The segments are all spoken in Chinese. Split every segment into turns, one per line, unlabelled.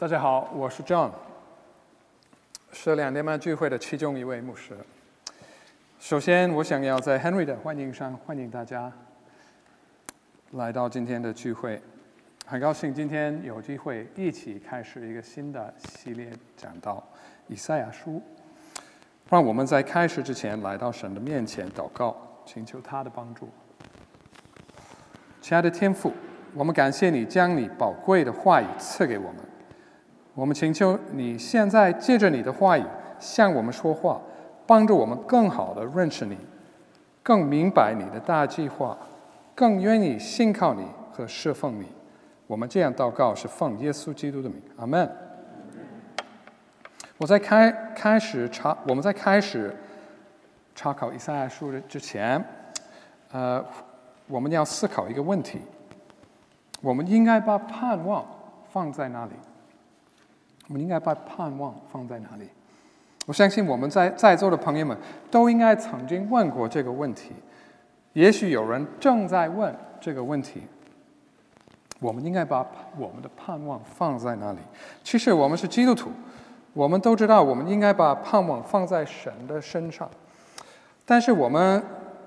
大家好，我是 John， 是2年半聚会的其中一位牧师。首先，我想要在 Henry 的欢迎上欢迎大家来到今天的聚会。很高兴今天有机会一起开始一个新的系列讲道以赛亚书。让我们在开始之前来到神的面前祷告，请求他的帮助。亲爱的天父，我们感谢你将你宝贵的话语赐给我们。我们请求你现在借着你的话语向我们说话，帮助我们更好地认识你，更明白你的大计划，更愿意信靠你和侍奉你。我们这样祷告是奉耶稣基督的名，阿们。我们在开始查考以赛亚书之前，我们要思考一个问题：我们应该把盼望放在哪里？我们应该把盼望放在哪里？我相信我们在座的朋友们都应该曾经问过这个问题。也许有人正在问这个问题：我们应该把我们的盼望放在哪里？其实我们是基督徒，我们都知道我们应该把盼望放在神的身上，但是我们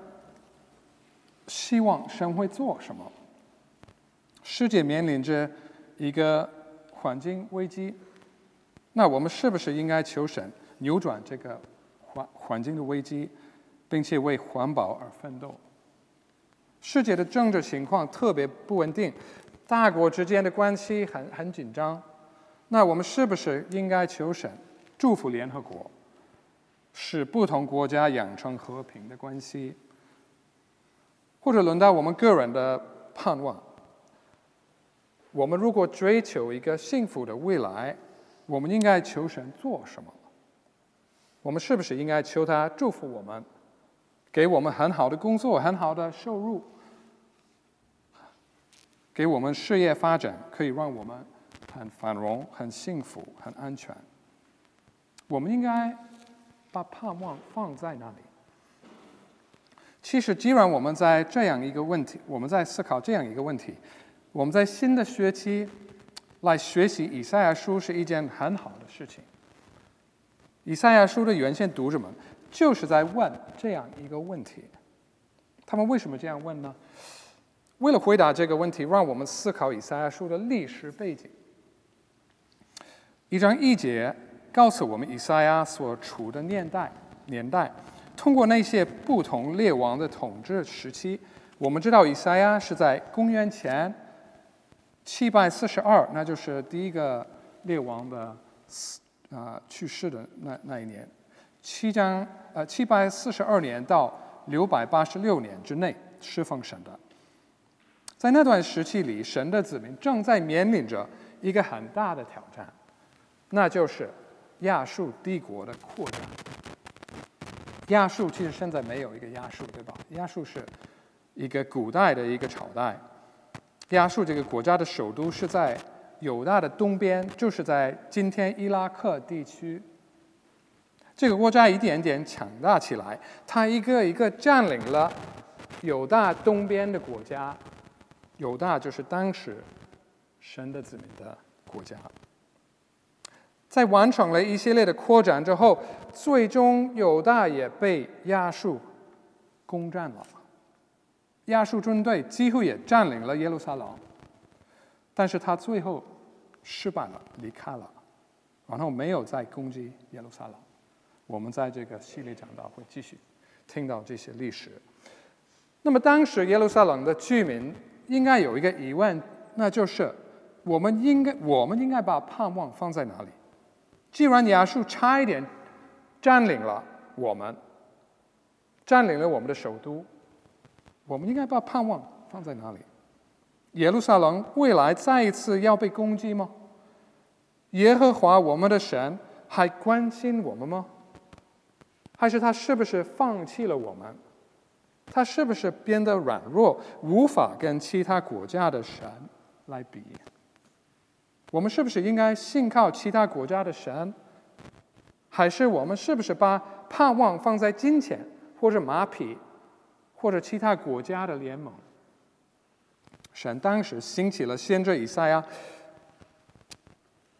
希望神会做什么？世界面临着一个环境危机，那我们是不是应该求神扭转这个环境的危机，并且为环保而奋斗？世界的政治情况特别不稳定，大国之间的关系很紧张，那我们是不是应该求神祝福联合国，使不同国家养成和平的关系？或者轮到我们个人的盼望，我们如果追求一个幸福的未来，我们应该求神做什么？我们是不是应该求他祝福我们，给我们很好的工作、很好的收入，给我们事业发展，可以让我们很繁荣、很幸福、很安全？我们应该把盼望放在哪里？其实，既然我们在这样一个问题，我们在思考这样一个问题，我们在新的学期来学习以赛亚书是一件很好的事情。以赛亚书的原先读者们就是在问这样一个问题。他们为什么这样问呢？为了回答这个问题，让我们思考以赛亚书的历史背景。1章1节告诉我们以赛亚所处的年代。通过那些不同列王的统治时期，我们知道以赛亚是在公元前742，那就是第一个列王的去世的那一年，742年到686年之内侍奉神的。在那段时期里，神的子民正在面临着一个很大的挑战，那就是亚述帝国的扩展。亚述其实现在没有一个亚述，对吧？亚述是一个古代的一个朝代。亚述这个国家的首都是在犹大的东边，就是在今天伊拉克地区。这个国家一点点强大起来，它一个一个占领了犹大东边的国家。犹大就是当时神的子民的国家。在完成了一系列的扩展之后，最终犹大也被亚述攻占了。亚述军队几乎也占领了耶路撒冷，但是他最后失败了，离开了，然后没有再攻击耶路撒冷。我们在这个系列讲道会继续听到这些历史。那么当时耶路撒冷的居民应该有一个疑问，那就是我们应该把盼望放在哪里？既然亚述差一点占领了我们的首都，我们应该把盼望放在哪里？耶路撒冷未来再一次要被攻击吗？耶和华我们的神还关心我们吗？还是他是不是放弃了我们？他是不是变得软弱，无法跟其他国家的神来比？我们是不是应该信靠其他国家的神？还是我们是不是把盼望放在金钱或者马匹或者其他国家的联盟？神当时兴起了先知以赛亚，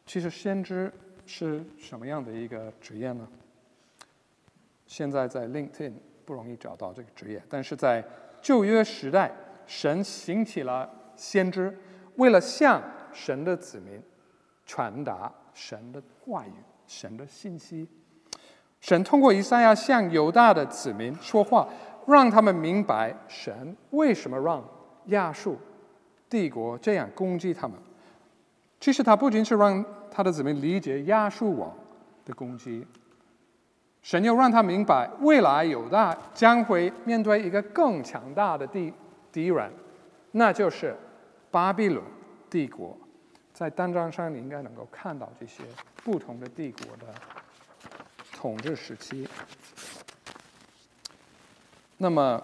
其实先知是什么样的一个职业呢？现在在 LinkedIn 不容易找到这个职业，但是在旧约时代，神兴起了先知，为了向神的子民传达神的话语、神的信息。神通过以赛亚向犹大的子民说话，让他们明白神为什么让亚述帝国这样攻击他们。其实他不仅是让他的子民理解亚述王的攻击，神又让他明白未来犹大将会面对一个更强大的敌人，那就是巴比伦帝国。在单张上你应该能够看到这些不同的帝国的统治时期。那么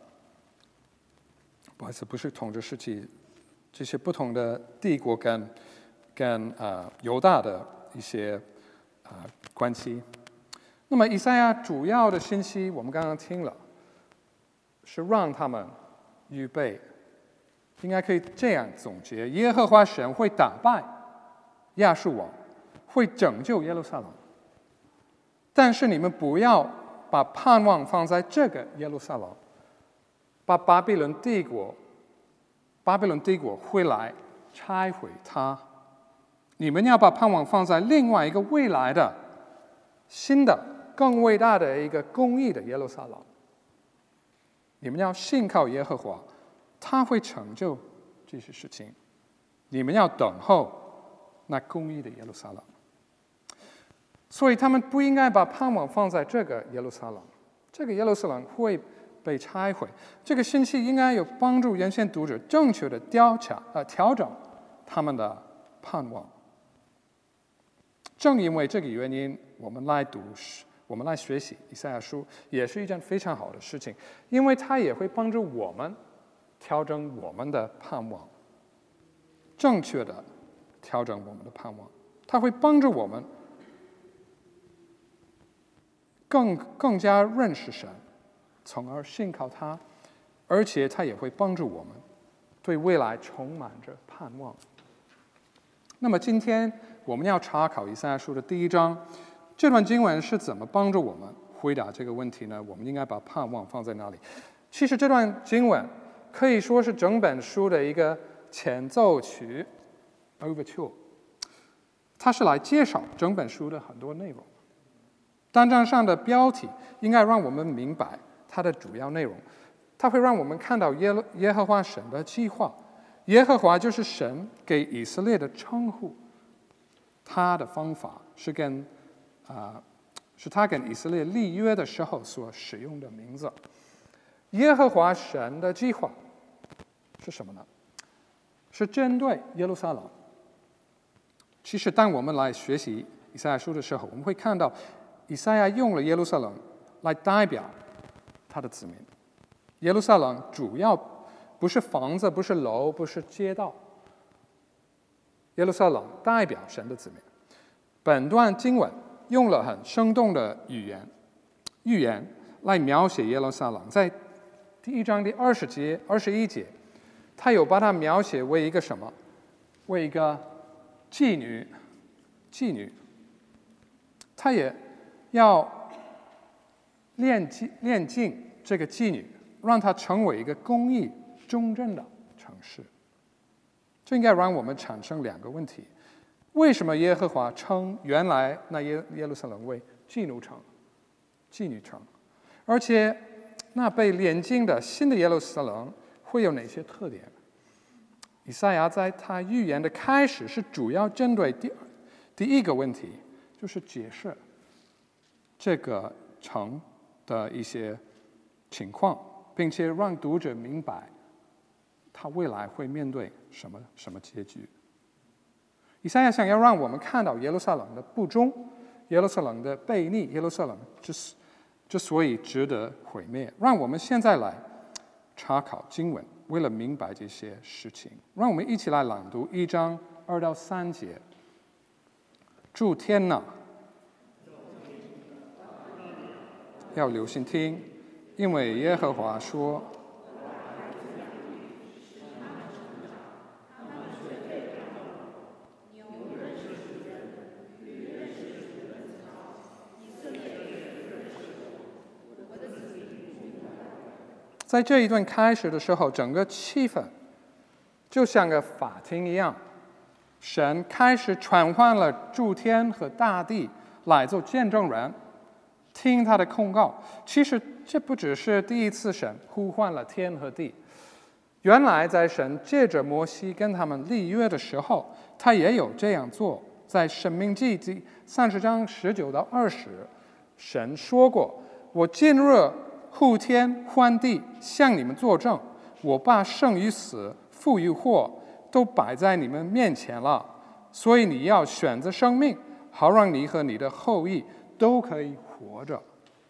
不好意思，不是统治时期，这些不同的帝国跟犹大的一些关系。那么以赛亚主要的信息我们刚刚听了，是让他们预备，应该可以这样总结：耶和华神会打败亚述王，会拯救耶路撒冷。但是你们不要把盼望放在这个耶路撒冷，把巴比伦帝国会来拆毁它。你们要把盼望放在另外一个未来的、新的、更伟大的一个公义的耶路撒冷。你们要信靠耶和华，他会成就这些事情。你们要等候那公义的耶路撒冷。所以他们不应该把盼望放在这个耶路撒冷，这个耶路撒冷会被拆毁。这个信息应该有帮助原先读者正确的调整他们的盼望。正因为这个原因，我们来学习以赛亚书，也是一件非常好的事情，因为它也会帮助我们调整我们的盼望，正确的调整我们的盼望。它会帮助我们更加认识神，从而信靠他，而且他也会帮助我们对未来充满着盼望。那么今天我们要查考以赛亚书的第1章，这段经文是怎么帮助我们回答这个问题呢？我们应该把盼望放在哪里？其实这段经文可以说是整本书的一个前奏曲 （Overture）， 它是来介绍整本书的很多内容。单章上的标题应该让我们明白它的主要内容，它会让我们看到耶和华神的计划。耶和华就是神给以色列的称呼，他的方法是他跟以色列立约的时候所使用的名字。耶和华神的计划是什么呢？是针对耶路撒冷。其实当我们来学习以赛亚书的时候，我们会看到以赛亚用了耶路撒冷来代表他的子民。耶路撒冷主要不是房子，不是楼，不是街道。耶路撒冷代表神的子民。本段经文用了很生动的寓言来描写耶路撒冷。在第1章第21节，他有把它描写为一个什么？为一个妓女。他也要炼净这个妓女，让她成为一个公义忠正的城市。这应该让我们产生2个问题：为什么耶和华称原来那耶路撒冷为妓女城？而且那被炼净的新的耶路撒冷会有哪些特点？以赛亚在他预言的开始是主要针对第一个问题，就是解释这个城的一些情况，并且让读者明白他未来会面对什么结局。以赛亚想要让我们看到耶路撒冷的不忠，耶路撒冷的悖逆，耶路撒冷之所以值得毁灭。让我们现在来查考经文，为了明白这些事情，让我们一起来朗读1章2到3节。诸天哪，要留心听，因为耶和华说， 在这一段开始的时候，整个气氛就像个法庭一样，神开始传唤了诸天和大地来做见证人，听他的控告。其实这不只是第一次神呼唤了天和地，原来在神借着摩西跟他们立约的时候，他也有这样做。在申命记第30章19到20，神说过：“我今日呼天唤地，向你们作证，我把生与死、富与祸都摆在你们面前了，所以你要选择生命，好让你和你的后裔都可以活着。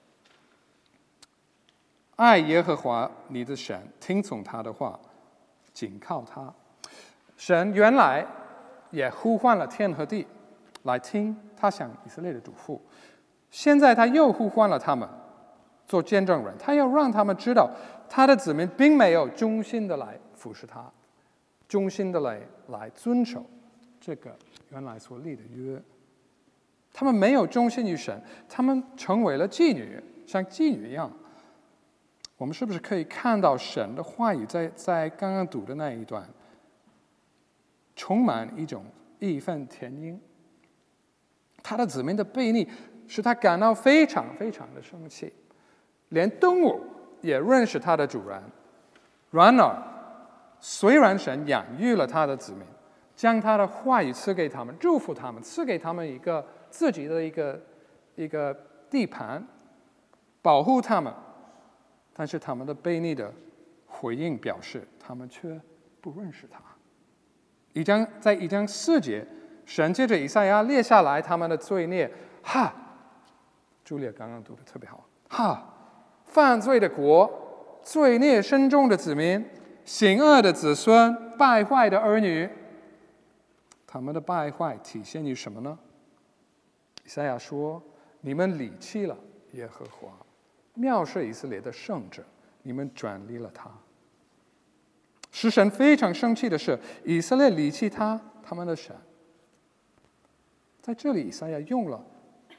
爱耶和华你的神，听从他的话，紧靠他。”神原来也呼唤了天和地来听他向以色列的嘱咐，现在他又呼唤了他们做见证人，他要让他们知道他的子民并没有忠心的来服侍他，忠心的来遵守这个原来所立的约。他们没有忠心于神，他们成为了妓女，像妓女一样。我们是不是可以看到神的话语在刚刚读的那一段充满一种义愤填膺？他的子民的悖逆使他感到非常非常的生气，连动物也认识他的主人。然而虽然神养育了他的子民，将他的话语赐给他们，祝福他们，赐给他们一个自己的一个地盘，保护他们，但是他们的悖逆的回应表示他们却不认识他。在1章4节，神借着以赛亚列下来他们的罪孽。朱莉刚刚读的特别好。犯罪的国，罪孽深重的子民，行恶的子孙，败坏的儿女。他们的败坏体现于什么呢？以赛亚说：“你们离弃了耶和华，藐视以色列的圣者，你们转离了他。”使神非常生气的是，以色列离弃他们的神。在这里，以赛亚用了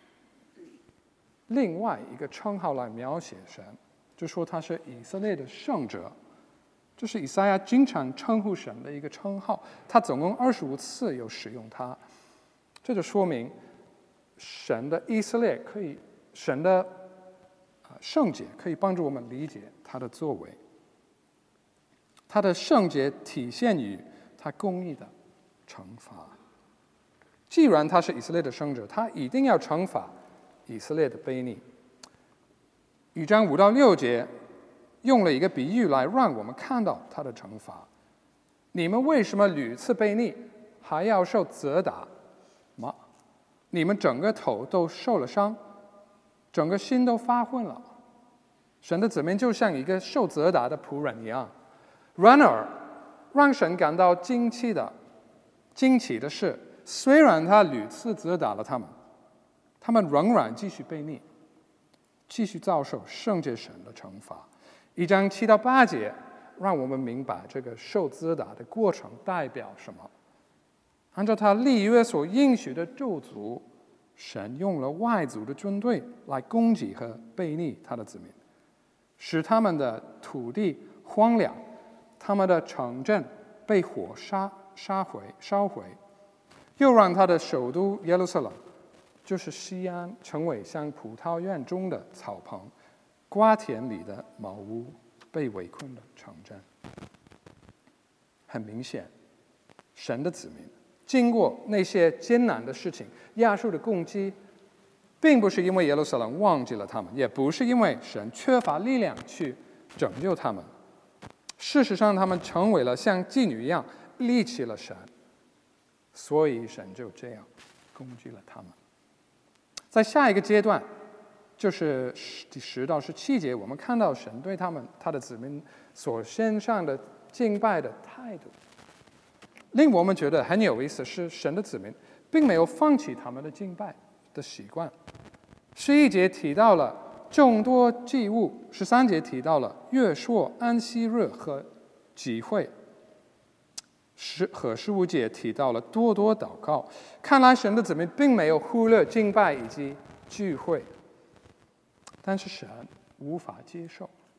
另外一个称号来描写神，就说他是以色列的圣者，这是以赛亚经常称呼神的一个称号，他总共25次有使用它。这就说明神的以色列神的圣洁可以帮助我们理解他的作为。他的圣洁体现于他公义的惩罚。既然他是以色列的圣者，他一定要惩罚以色列的悖逆。1章5到6节用了一个比喻来让我们看到他的惩罚。你们为什么屡次悖逆，还要受责打吗？你们整个头都受了伤，整个心都发昏了。神的子民就像一个受责打的仆人一样。然而让神感到惊奇的是，虽然他屡次责打了他们仍然继续悖逆，继续遭受圣洁神的惩罚。1章7到8节让我们明白这个受责打的过程代表什么。按照他立约所应许的咒诅，神用了外族的军队来攻击和悖逆他的子民，使他们的土地荒凉，他们的城镇被火烧毁，又让他的首都耶路撒冷，就是西安，成为像葡萄园中的草棚，瓜田里的茅屋，被围困的城镇。很明显，神的子民经过那些艰难的事情，亚述的攻击，并不是因为耶路撒冷忘记了他们，也不是因为神缺乏力量去拯救他们。事实上，他们成为了像妓女一样离弃了神，所以神就这样攻击了他们。在下一个阶段，就是第10到17节，我们看到神对他的子民所献上的敬拜的态度。令我们觉得很有意思是，神的子民并没有放弃他们的敬拜的习惯。11节提到了众多祭物，13节提到了月朔、安息日和集会，和15节提到了多多祷告。看来神的子民并没有忽略敬拜以及聚会，但是神无法接受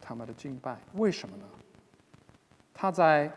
他们的敬拜。为什么呢？他在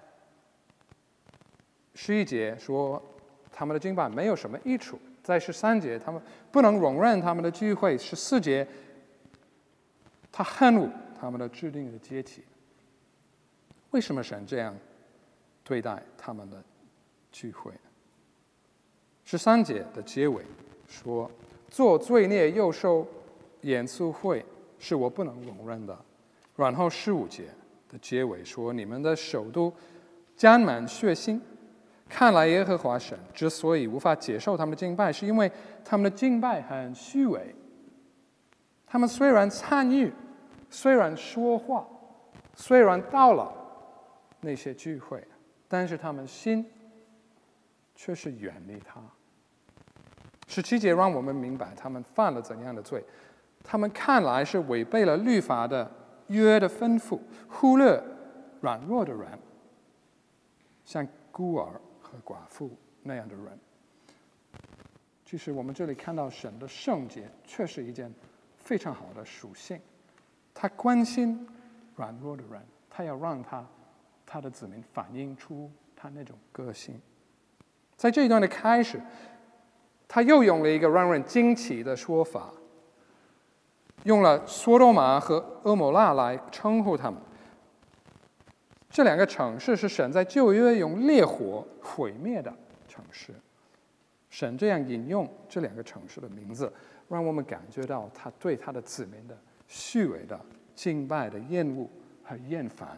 11节说他们的敬拜没有什么益处，在13节他们不能容忍他们的聚会，14节他恨恶他们的制定的节期。为什么神这样对待他们的聚会？13节的结尾说，做罪孽又受严肃会是我不能容忍的。然后15节的结尾说，你们的手都沾满血腥。看来耶和华神之所以无法接受他们的敬拜，是因为他们的敬拜很虚伪。他们虽然参与，虽然说话，虽然到了那些聚会，但是他们心却是远离他。17节让我们明白他们犯了怎样的罪。他们看来是违背了律法的约的吩咐，忽略软弱的人，像孤儿和寡妇那样的人。其实我们这里看到神的圣洁却是一件非常好的属性，他关心软弱的人，他要让他的子民反映出他那种个性。在这一段的开始，他又用了一个让人惊奇的说法，用了索多玛和蛾摩拉来称呼他们。这两个城市是神在旧约用烈火毁灭的城市。神这样引用这两个城市的名字，让我们感觉到他对他的子民的虚伪的敬拜的厌恶和厌烦。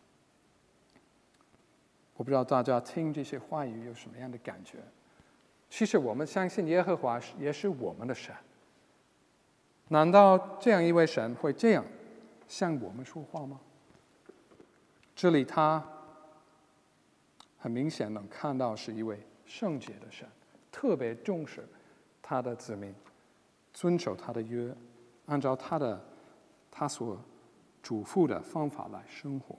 我不知道大家听这些话语有什么样的感觉。其实我们相信耶和华也是我们的神，难道这样一位神会这样向我们说话吗？这里他很明显能看到是一位圣洁的神，特别重视他的子民遵守他的约，按照他所嘱咐的方法来生活。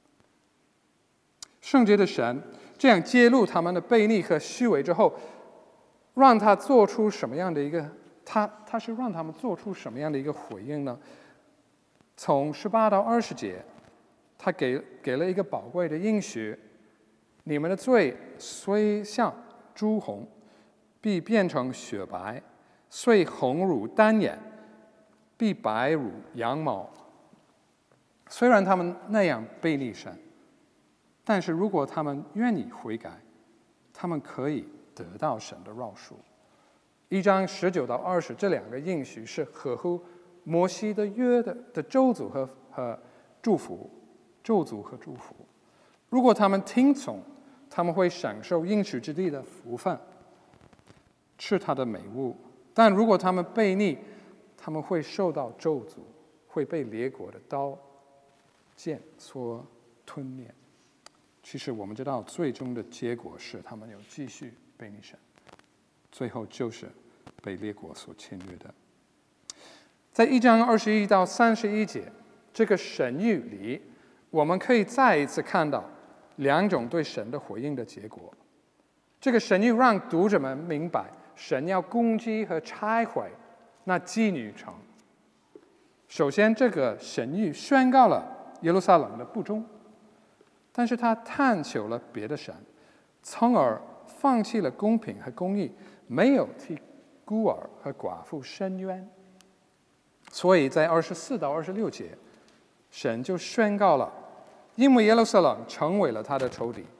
圣洁的神这样揭露他们的悖逆和虚伪之后，让他做出什么样的一个他是让他们做出什么样的一个回应呢？从18到20节，他给了一个宝贵的应许：你们的罪虽像朱红，必变成雪白；虽红如丹颜，必白如羊毛。虽然他们那样悖逆神，但是如果他们愿意悔改，他们可以得到神的饶恕。1章19到20这两个应许是合乎摩西的约的咒诅和祝福，咒诅和祝福。如果他们听从，他们会享受应许之地的福分，吃他的美物；但如果他们悖逆，他们会受到咒诅，会被列国的刀剑所吞灭。其实我们知道，最终的结果是他们有继续悖逆神，最后就是被列国所侵略的。在1章21到31节这个神谕里，我们可以再一次看到两种对神的回应的结果。这个神谕让读者们明白，神要攻击和拆毁那妓女城。首先，这个神谕宣告了耶路撒冷的不忠，但是他探求了别的神，从而放弃了公平和公义，没有替孤儿和寡妇伸冤。所以在24到26节，神就宣告了，因为耶路撒冷成为了他的仇敌。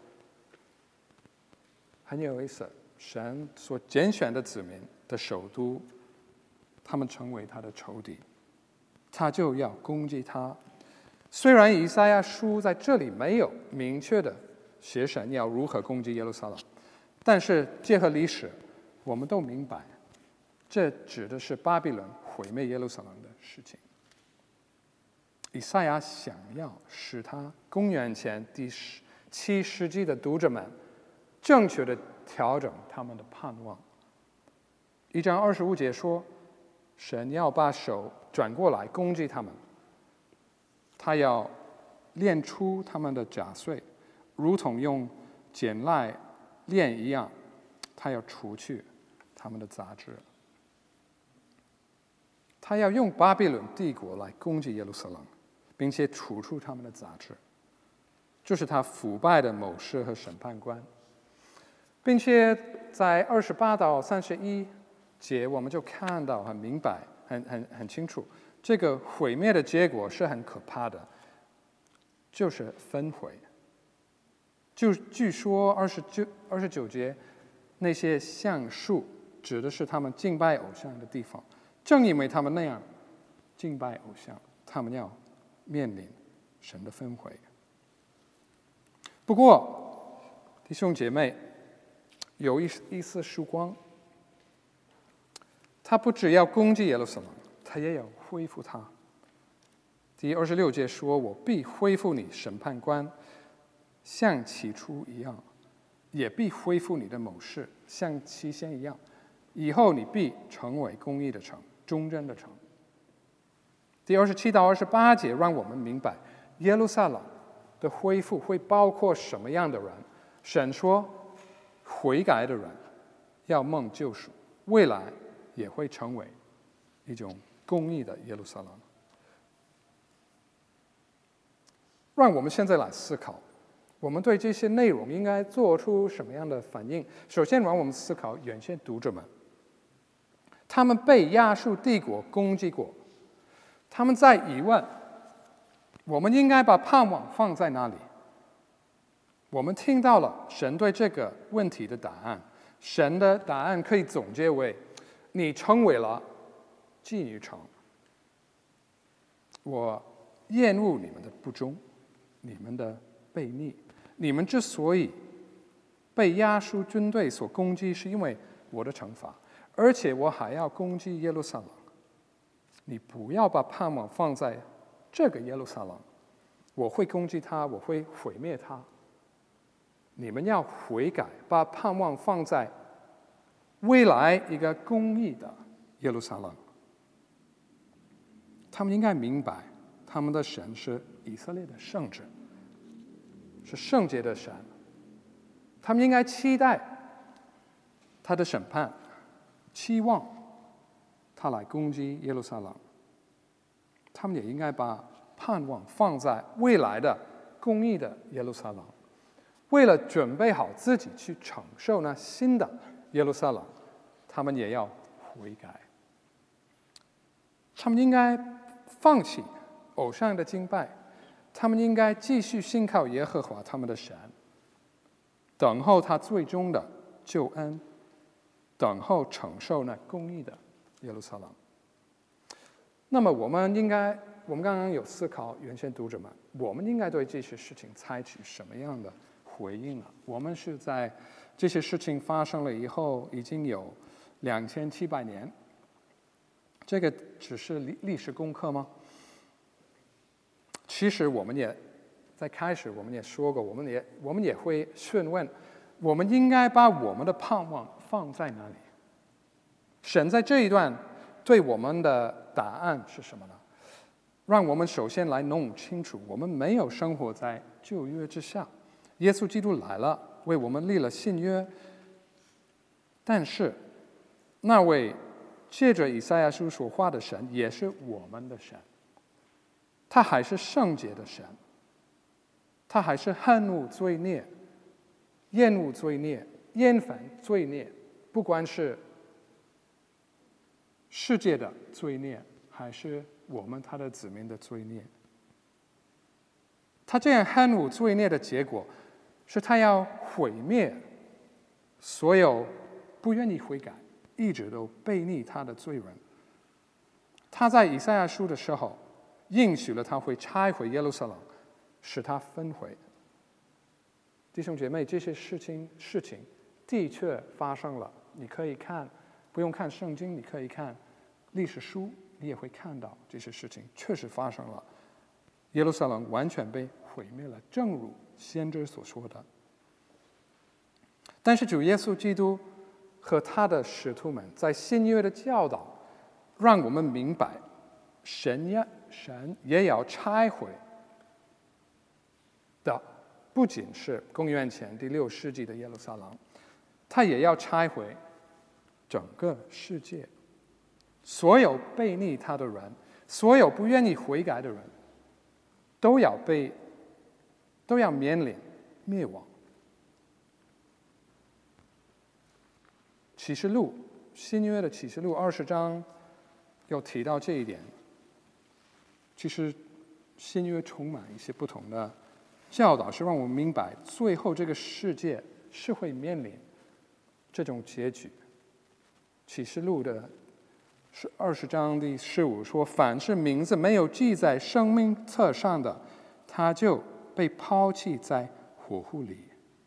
很有意思，神所拣选的子民的首都，他们成为他的仇敌，他就要攻击他。虽然以赛亚书在这里没有明确的写神要如何攻击耶路撒冷，但是结合历史，我们都明白，这指的是巴比伦毁灭耶路撒冷的事情。以赛亚想要使他公元前第7世纪的读者们正确的调整他们的盼望。1章25节说，神要把手转过来攻击他们，他要炼出他们的假碎，如同用碱蜡炼一样，他要除去他们的杂质。他要用巴比伦帝国来攻击耶路撒冷， 并且处处他们的杂质，就是他腐败的谋士和审判官。并且在28到31节，我们就看到很明白、很清楚，这个毁灭的结果是很可怕的，就是焚毁。就据说29节，那些橡树指的是他们敬拜偶像的地方，正因为他们那样敬拜偶像，他们要面临神的焚毁。不过，弟兄姐妹，有一丝曙光，他不只要攻击耶路撒冷，他也要恢复它。第26节说：“我必恢复你审判官，像起初一样，也必恢复你的谋士，像起先一样。以后你必成为公义的城，忠贞的城。”第27到28节让我们明白，耶路撒冷的恢复会包括什么样的人。神说，悔改的人要蒙救赎，未来也会成为一种公义的耶路撒冷。让我们现在来思考，我们对这些内容应该做出什么样的反应？首先，让我们思考原先读者们，他们被亚述帝国攻击过，他们在疑问：我们应该把盼望放在哪里？我们听到了神对这个问题的答案，神的答案可以总结为：你成为了妓女城，我厌恶你们的不忠，你们的悖逆。你们之所以被亚述军队所攻击，是因为我的惩罚，而且我还要攻击耶路撒冷。你不要把盼望放在这个耶路撒冷，我会攻击它，我会毁灭它。你们要悔改，把盼望放在未来一个公义的耶路撒冷。他们应该明白，他们的神是以色列的圣者，是圣洁的神。他们应该期待他的审判，期望他来攻击耶路撒冷。他们也应该把盼望放在未来的公义的耶路撒冷。为了准备好自己去承受那新的耶路撒冷，他们也要悔改。他们应该放弃偶像的敬拜，他们应该继续信靠耶和华他们的神，等候他最终的救恩，等候承受那公义的耶路撒冷。那么我们刚刚有思考原先读者们，我们应该对这些事情采取什么样的回应呢？我们是在这些事情发生了以后，已经有2700年，这个只是历史功课吗？其实我们也在开始我们也说过，我们也会询问，我们应该把我们的盼望放在哪里？神在这一段对我们的答案是什么呢？让我们首先来弄清楚，我们没有生活在旧约之下，耶稣基督来了，为我们立了新约。但是那位借着以赛亚书所话的神也是我们的神，他还是圣洁的神，他还是恨恶罪孽、厌恶罪孽、厌烦罪孽，不管是世界的罪孽，还是我们他的子民的罪孽。他这样恨恶罪孽的结果，是他要毁灭所有不愿意悔改、一直都悖逆他的罪人。他在以赛亚书的时候应许了他会拆毁耶路撒冷，使他焚毁。弟兄姐妹，这些事情的确发生了。你可以看，不用看圣经，你可以看历史书，你也会看到这些事情确实发生了。耶路撒冷完全被毁灭了，正如先知所说的。但是主耶稣基督和他的使徒们在新约的教导，让我们明白，神也要拆毁的，不仅是公元前第6世纪的耶路撒冷，他也要拆毁整个世界，所有悖逆他的人，所有不愿意悔改的人， 都要面临灭亡。启示录，新约的启示录20章有提到这一点。其实新约充满一些不同的教导，是让我们明白最后这个世界是会面临这种结局。启示录的20章第15说，凡是名字没有记在生命册上的，他就被抛弃在火湖里。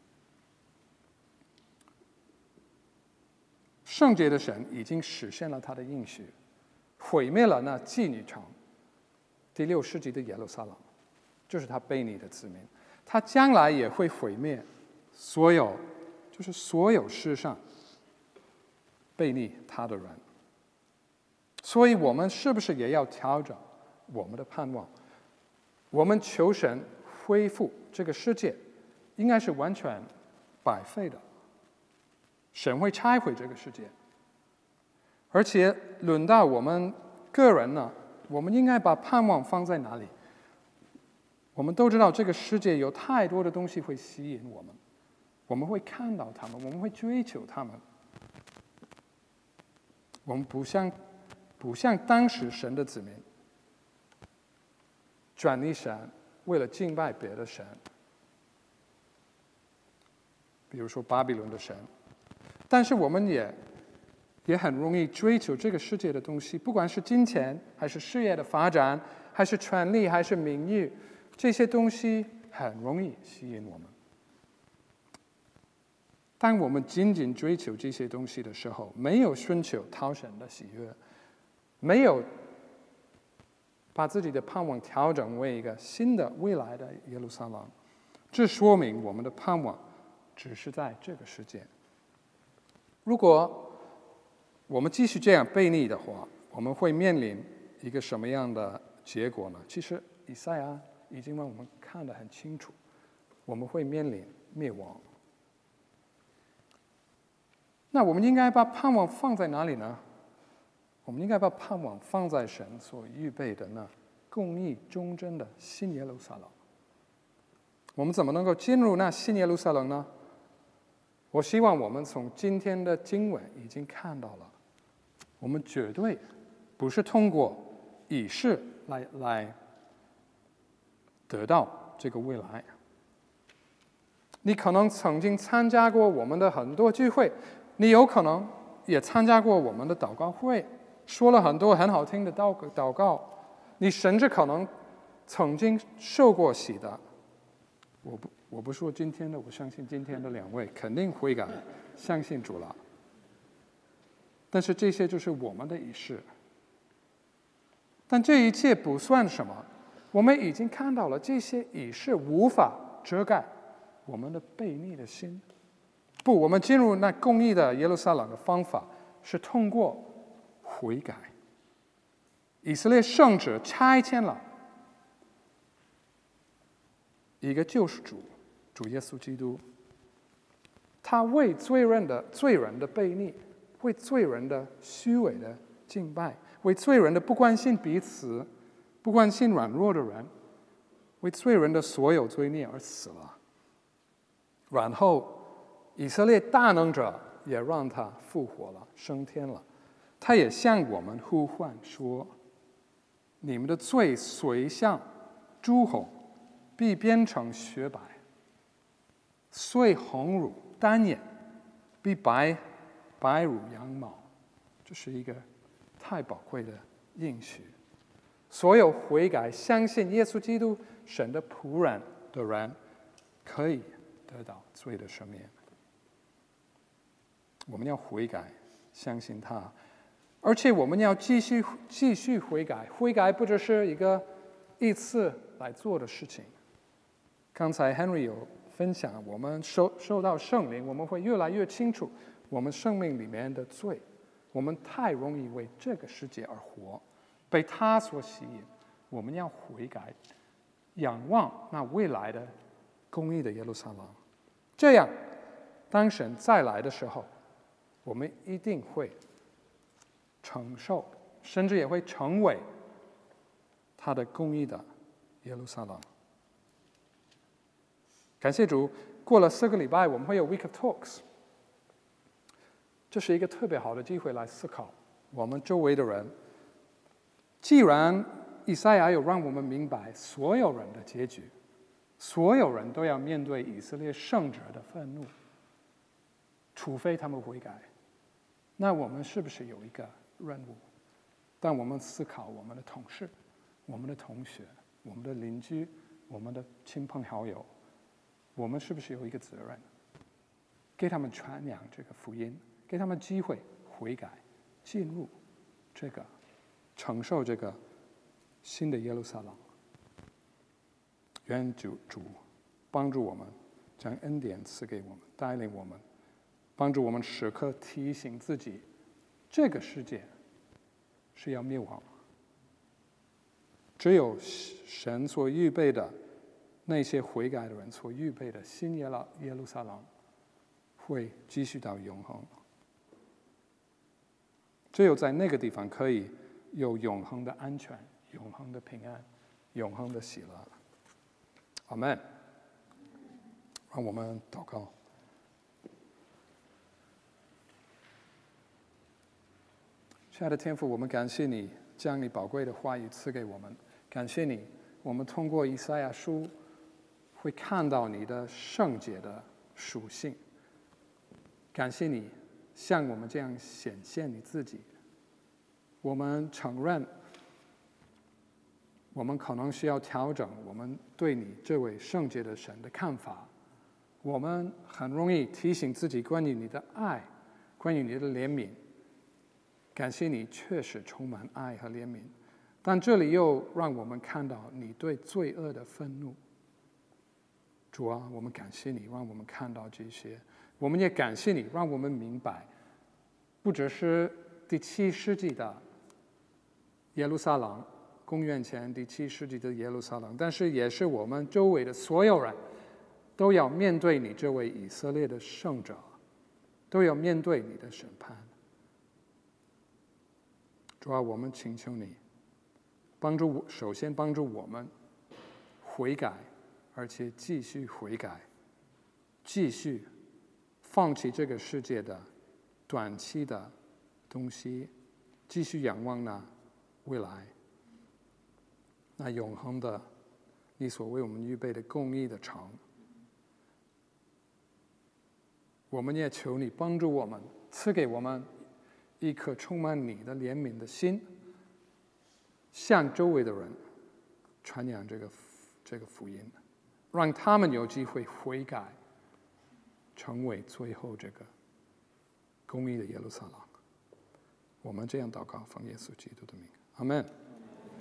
圣洁的神已经实现了他的应许，毁灭了那妓女城，第6世纪的耶路撒冷，就是他悖逆的子民。他将来也会毁灭所有世上悖逆他的人。所以我们是不是也要调整我们的盼望？我们求神恢复这个世界，应该是完全白费的。神会拆毁这个世界，而且轮到我们个人呢，我们应该把盼望放在哪里？我们都知道这个世界有太多的东西会吸引我们，我们会看到它们，我们会追求它们。我们不像当时神的子民，转离神，为了敬拜别的神，比如说巴比伦的神。但是我们也很容易追求这个世界的东西，不管是金钱，还是事业的发展，还是权力，还是名誉，这些东西很容易吸引我们。当我们仅仅追求这些东西的时候，没有寻求讨神的喜悦，没有把自己的盼望调整为一个新的未来的耶路撒冷，这说明我们的盼望只是在这个世界。如果我们继续这样悖逆的话，我们会面临一个什么样的结果呢？其实以赛亚已经让我们看得很清楚，我们会面临灭亡。那我们应该把盼望放在哪里呢？我们应该把盼望放在神所预备的那公义忠贞的新耶路撒冷。我们怎么能够进入那新耶路撒冷呢？我希望我们从今天的经文已经看到了，我们绝对不是通过仪式来得到这个未来。你可能曾经参加过我们的很多聚会，你有可能也参加过我们的祷告会，说了很多很好听的祷告，你甚至可能曾经受过洗的。我不说今天的，我相信今天的2位肯定悔改，相信主了。但是这些就是我们的仪式。但这一切不算什么，我们已经看到了这些仪式无法遮盖我们的悖逆的心。不，我们进入那公义的耶路撒冷的方法是通过悔改。以色列圣者差遣了一个救赎主，主耶稣基督，他为罪人的悖逆，为罪人的虚伪的敬拜，为罪人的不关心彼此，不关心软弱的人，为罪人的所有罪孽而死了。然后以色列大能者也让他复活了，升天了。他也向我们呼唤说，你们的罪虽像朱红，必变成雪白；虽红如丹颜，必白如羊毛。这是一个太宝贵的应许。所有悔改相信耶稣基督神的仆人的人，可以得到罪的赦免。我们要悔改，相信他，而且我们要继续悔改。悔改不只是一次来做的事情。刚才 Henry 有分享，我们受到圣灵，我们会越来越清楚我们生命里面的罪。我们太容易为这个世界而活，被他所吸引。我们要悔改，仰望那未来的公义的耶路撒冷。这样，当神再来的时候，我们一定会承受，甚至也会成为他的公义的耶路撒冷。感谢主，过了4个礼拜，我们会有 Week of Talks。这是一个特别好的机会来思考我们周围的人。既然以赛亚有让我们明白所有人的结局，所有人都要面对以色列圣者的愤怒，除非他们悔改，那我们是不是有一个任务？当我们思考我们的同事、我们的同学、我们的邻居、我们的亲朋好友，我们是不是有一个责任，给他们传扬这个福音，给他们机会悔改，进入这个承受这个新的耶路撒冷？愿主帮助我们，将恩典赐给我们，带领我们，帮助我们时刻提醒自己，这个世界是要灭亡，只有神所预备的那些悔改的人所预备的新耶路撒冷会继续到永恒，只有在那个地方可以有永恒的安全、永恒的平安、永恒的喜乐。阿们。让我们祷告。亲爱的天父，我们感谢你将你宝贵的话语赐给我们，感谢你，我们通过以赛亚书会看到你的圣洁的属性，感谢你像我们这样显现你自己。我们承认我们可能需要调整我们对你这位圣洁的神的看法，我们很容易提醒自己关于你的爱，关于你的怜悯。感谢你确实充满爱和怜悯，但这里又让我们看到你对罪恶的愤怒。主啊，我们感谢你让我们看到这些，我们也感谢你让我们明白，不只是第7世纪的耶路撒冷，公元前第7世纪的耶路撒冷，但是也是我们周围的所有人都要面对你这位以色列的圣者，都要面对你的审判。主啊，我们请求你首先帮助我们悔改，而且继续悔改，继续放弃这个世界的短期的东西，继续仰望那未来，那永恒的你所为我们预备的公义的城。我们也求你帮助我们，赐给我们一颗充满你的怜悯的心，向周围的人传扬这个福音，让他们有机会悔改，成为最后这个公义的耶路撒冷。我们这样祷告，奉耶稣基督的名，阿们。